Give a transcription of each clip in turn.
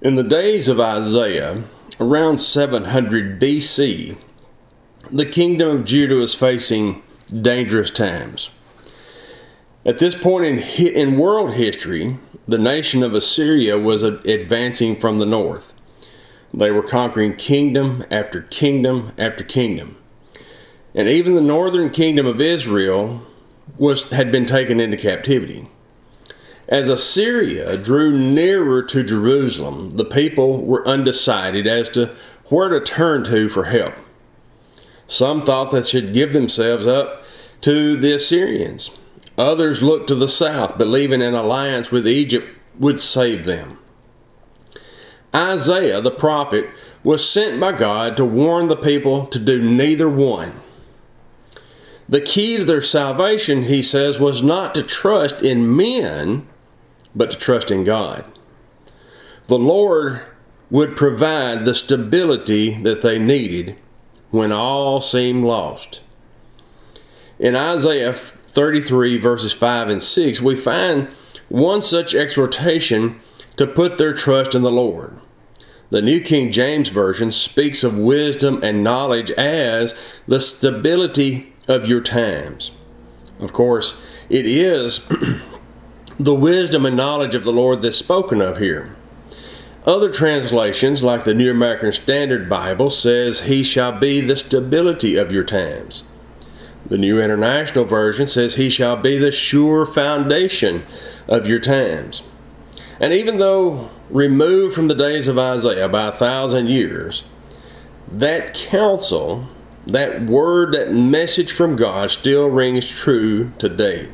In the days of Isaiah, around 700 BC, the kingdom of Judah was facing dangerous times. At this point in world history, the nation of Assyria was advancing from the north. They were conquering kingdom after kingdom after kingdom. And even the northern kingdom of Israel had been taken into captivity. As Assyria drew nearer to Jerusalem, the people were undecided as to where to turn to for help. Some thought they should give themselves up to the Assyrians. Others looked to the south, believing an alliance with Egypt would save them. Isaiah the prophet was sent by God to warn the people to do neither one. The key to their salvation, he says, was not to trust in men, but to trust in God. The Lord would provide the stability that they needed when all seemed lost. In Isaiah 33 verses 5 and 6, we find one such exhortation to put their trust in the Lord. The New King James Version speaks of wisdom and knowledge as the stability of your times. Of course, it is the wisdom and knowledge of the Lord that's spoken of here. Other translations, like the New American Standard Bible, says, "He shall be the stability of your times." The New International Version says, "He shall be the sure foundation of your times." And even though removed from the days of Isaiah by 1,000 years, that counsel, that word, that message from God still rings true today.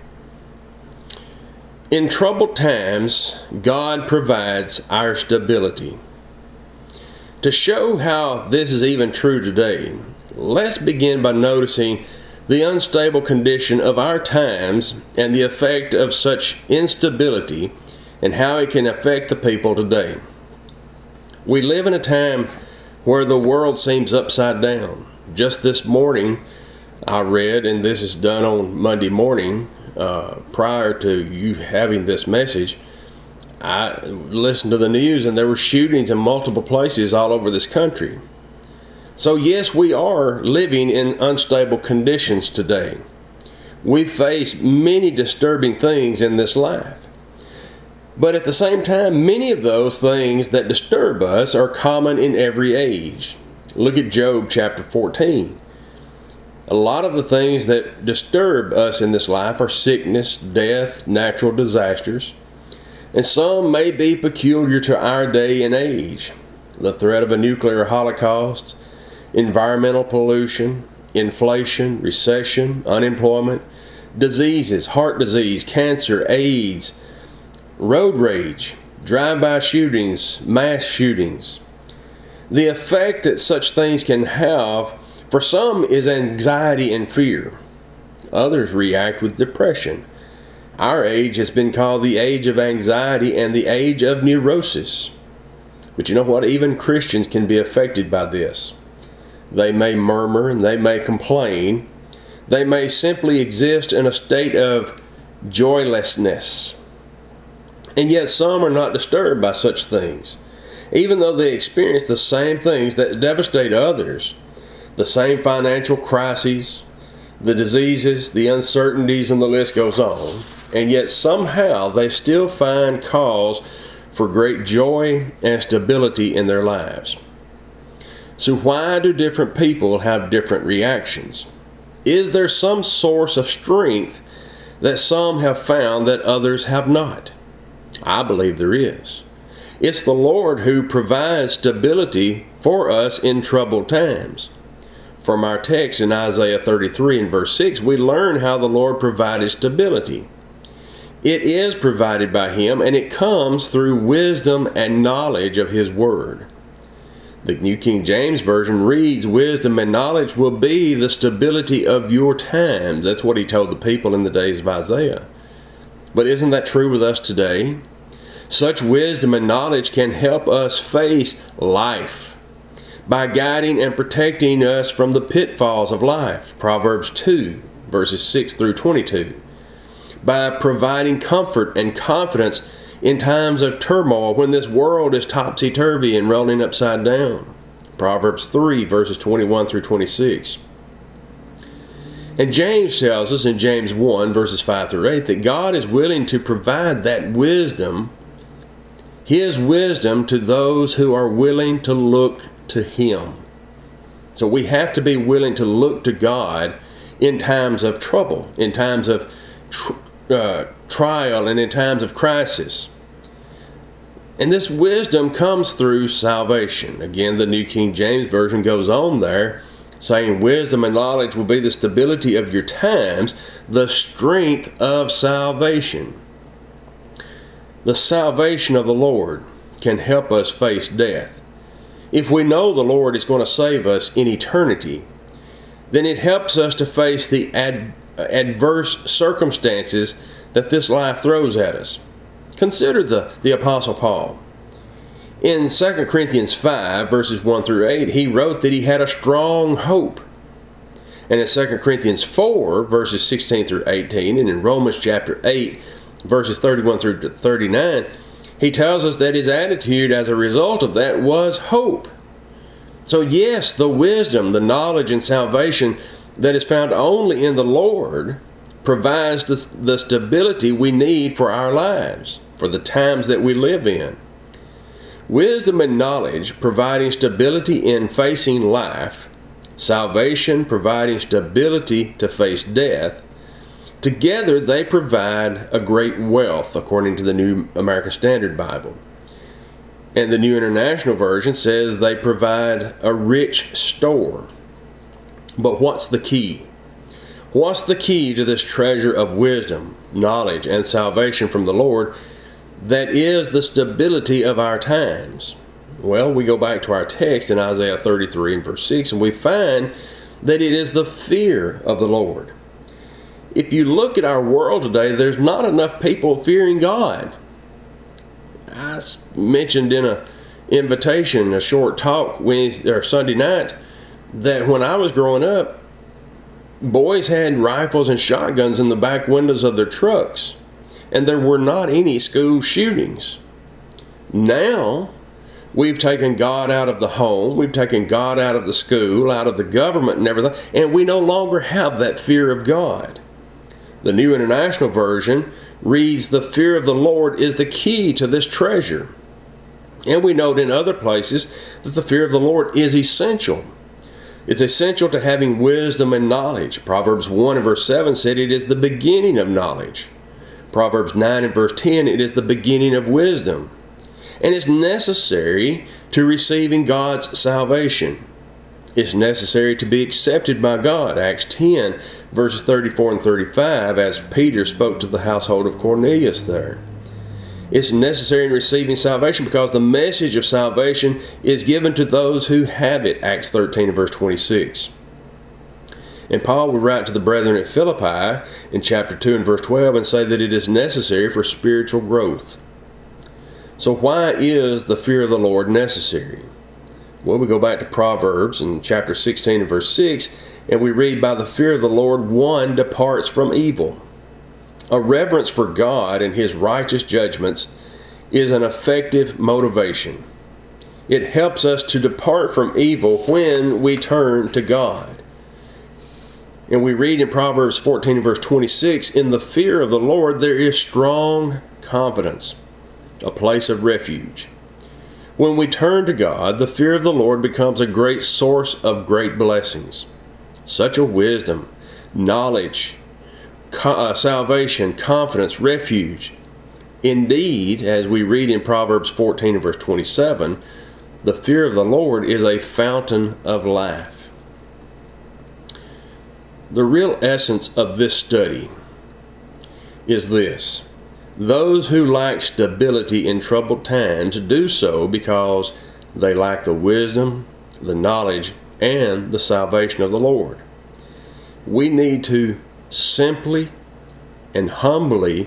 In troubled times, God provides our stability. To show how this is even true today, let's begin by noticing the unstable condition of our times and the effect of such instability and how it can affect the people today. We live in a time where the world seems upside down. Just this morning, I read, and this is done on Monday morning, prior to you having this message, I listened to the news and there were shootings in multiple places all over this country. So yes, we are living in unstable conditions today. We face many disturbing things in this life. But at the same time, many of those things that disturb us are common in every age. Look at Job chapter 14. A lot of the things that disturb us in this life are sickness, death, natural disasters, and some may be peculiar to our day and age. The threat of a nuclear holocaust, environmental pollution, inflation, recession, unemployment, diseases, heart disease, cancer, AIDS, road rage, drive-by shootings, mass shootings. The effect that such things can have for some is anxiety and fear. Others react with depression. Our age has been called the age of anxiety and the age of neurosis. But you know what? Even Christians can be affected by this. They may murmur and they may complain. They may simply exist in a state of joylessness. And yet some are not disturbed by such things, even though they experience the same things that devastate others. The same financial crises, the diseases, the uncertainties, and the list goes on. And yet somehow they still find cause for great joy and stability in their lives. So why do different people have different reactions? Is there some source of strength that some have found that others have not? I believe there is. It's the Lord who provides stability for us in troubled times. From our text in Isaiah 33 and verse 6, we learn how the Lord provided stability. It is provided by Him, and it comes through wisdom and knowledge of His Word. The New King James Version reads, "Wisdom and knowledge will be the stability of your times." That's what He told the people in the days of Isaiah. But isn't that true with us today? Such wisdom and knowledge can help us face life by guiding and protecting us from the pitfalls of life. Proverbs 2, verses 6 through 22. By providing comfort and confidence in times of turmoil when this world is topsy-turvy and rolling upside down. Proverbs 3, verses 21 through 26. And James tells us in James 1, verses 5 through 8, that God is willing to provide that wisdom, His wisdom, to those who are willing to look to Him. So we have to be willing to look to God in times of trouble, in times of trial, and in times of crisis. And this wisdom comes through salvation. Again, the New King James Version goes on there, saying, wisdom and knowledge will be the stability of your times, the strength of salvation. The salvation of the Lord can help us face death. If we know the Lord is going to save us in eternity, then it helps us to face the adverse circumstances that this life throws at us. Consider the Apostle Paul. In 2 Corinthians 5, verses 1 through 8, he wrote that he had a strong hope. And in 2 Corinthians 4, verses 16 through 18, and in Romans chapter 8, verses 31 through 39, he tells us that his attitude as a result of that was hope. So yes, the wisdom, the knowledge, and salvation that is found only in the Lord provides the stability we need for our lives, for the times that we live in. Wisdom and knowledge providing stability in facing life, salvation providing stability to face death, together they provide a great wealth, according to the New American Standard Bible. And the New International Version says they provide a rich store. But what's the key? What's the key to this treasure of wisdom, knowledge, and salvation from the Lord that is the stability of our times? Well, we go back to our text in Isaiah 33 and verse 6, and we find that it is the fear of the Lord. If you look at our world today, there's not enough people fearing God. I mentioned in an invitation, a short talk Sunday night, that when I was growing up, boys had rifles and shotguns in the back windows of their trucks, and there were not any school shootings. Now, we've taken God out of the home, we've taken God out of the school, out of the government and everything, and we no longer have that fear of God. The New International Version reads, the fear of the Lord is the key to this treasure. And we note in other places that the fear of the Lord is essential. It's essential to having wisdom and knowledge. Proverbs 1 and verse 7 said it is the beginning of knowledge. Proverbs 9 and verse 10, it is the beginning of wisdom. And it's necessary to receiving God's salvation. It's necessary to be accepted by God. Acts 10 verses 34 and 35, as Peter spoke to the household of Cornelius there. It's necessary in receiving salvation because the message of salvation is given to those who have it. Acts 13 and verse 26. And Paul would write to the brethren at Philippi in chapter 2 and verse 12 and say that it is necessary for spiritual growth. So why is the fear of the Lord necessary? Well, we go back to Proverbs in chapter 16 and verse 6, and we read, by the fear of the Lord one departs from evil. A reverence for God and His righteous judgments is an effective motivation. It helps us to depart from evil when we turn to God. And we read in Proverbs 14 and verse 26, in the fear of the Lord there is strong confidence, a place of refuge. When we turn to God, the fear of the Lord becomes a great source of great blessings. Such a wisdom, knowledge, salvation, confidence, refuge. Indeed, as we read in Proverbs 14 and verse 27, the fear of the Lord is a fountain of life. The real essence of this study is this. Those who lack stability in troubled times do so because they lack the wisdom, the knowledge, and the salvation of the Lord. We need to simply and humbly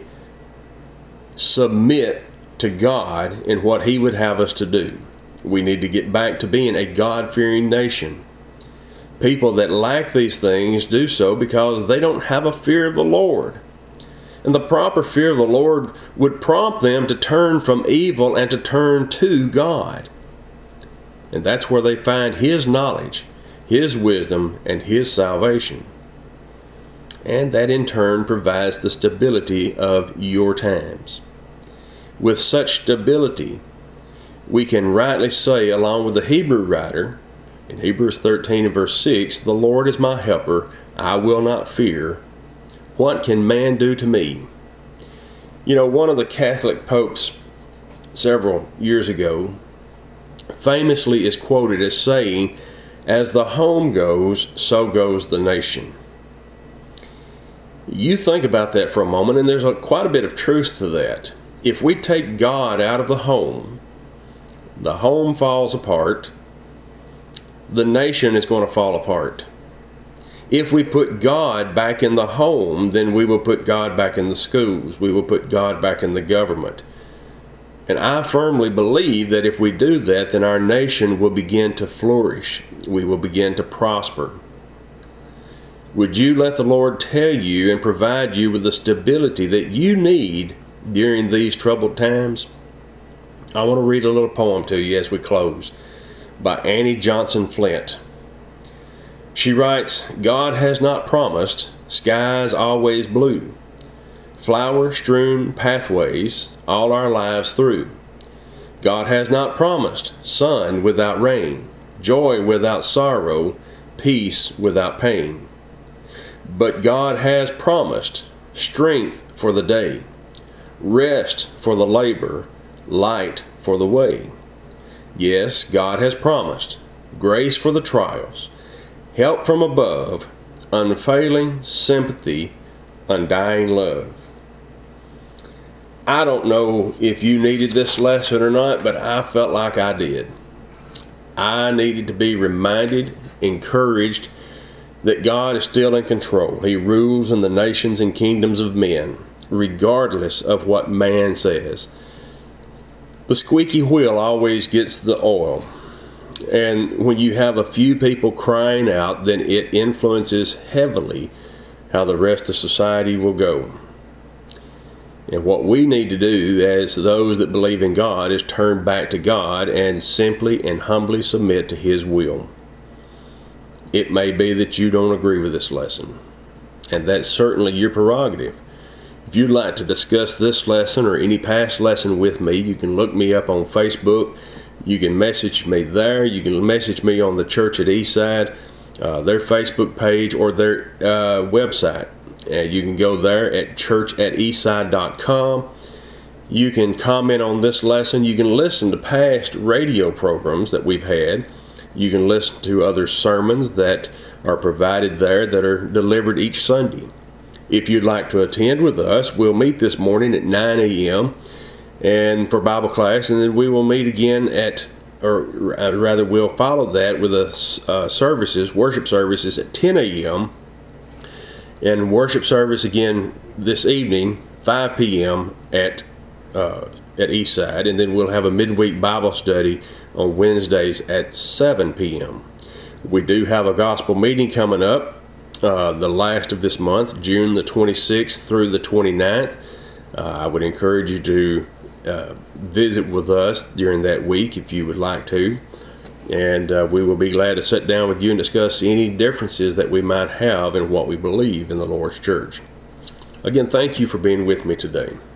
submit to God in what He would have us to do. We need to get back to being a God-fearing nation. People that lack these things do so because they don't have a fear of the Lord. And the proper fear of the Lord would prompt them to turn from evil and to turn to God. And that's where they find His knowledge, His wisdom, and His salvation. And that in turn provides the stability of your times. With such stability, we can rightly say, along with the Hebrew writer, in Hebrews 13 and verse 6, "The Lord is my helper, I will not fear. What can man do to me?" You know, one of the Catholic popes several years ago famously is quoted as saying, "As the home goes, so goes the nation." You think about that for a moment, and there's quite a bit of truth to that. If we take God out of the home falls apart, the nation is going to fall apart. If we put God back in the home, then we will put God back in the schools. We will put God back in the government. And I firmly believe that if we do that, then our nation will begin to flourish. We will begin to prosper. Would you let the Lord tell you and provide you with the stability that you need during these troubled times? I want to read a little poem to you as we close by Annie Johnson Flint. She writes, "God has not promised skies always blue, flower-strewn pathways all our lives through. God has not promised sun without rain, joy without sorrow, peace without pain. But God has promised strength for the day, rest for the labor, light for the way. Yes, God has promised grace for the trials, help from above, unfailing sympathy, undying love." I don't know if you needed this lesson or not, but I felt like I did. I needed to be reminded, encouraged, that God is still in control. He rules in the nations and kingdoms of men, regardless of what man says. The squeaky wheel always gets the oil. And when you have a few people crying out, then it influences heavily how the rest of society will go. And what we need to do as those that believe in God is turn back to God and simply and humbly submit to His will. It may be that you don't agree with this lesson, and that's certainly your prerogative. If you'd like to discuss this lesson or any past lesson with me, you can look me up on Facebook. You can message me there. You can message me on the Church at Eastside, their Facebook page or their website. You can go there at churchateastside.com. You can comment on this lesson. You can listen to past radio programs that we've had. You can listen to other sermons that are provided there that are delivered each Sunday. If you'd like to attend with us, we'll meet this morning at 9 a.m. and for Bible class, and then we will meet again we'll follow that with worship services at 10 a.m. and worship service again this evening, 5 p.m. at Eastside, and then we'll have a midweek Bible study on Wednesdays at 7 p.m. We do have a gospel meeting coming up, the last of this month, June the 26th through the 29th. I would encourage you to visit with us during that week if you would like to, and we will be glad to sit down with you and discuss any differences that we might have in what we believe in the Lord's church. Again, thank you for being with me today.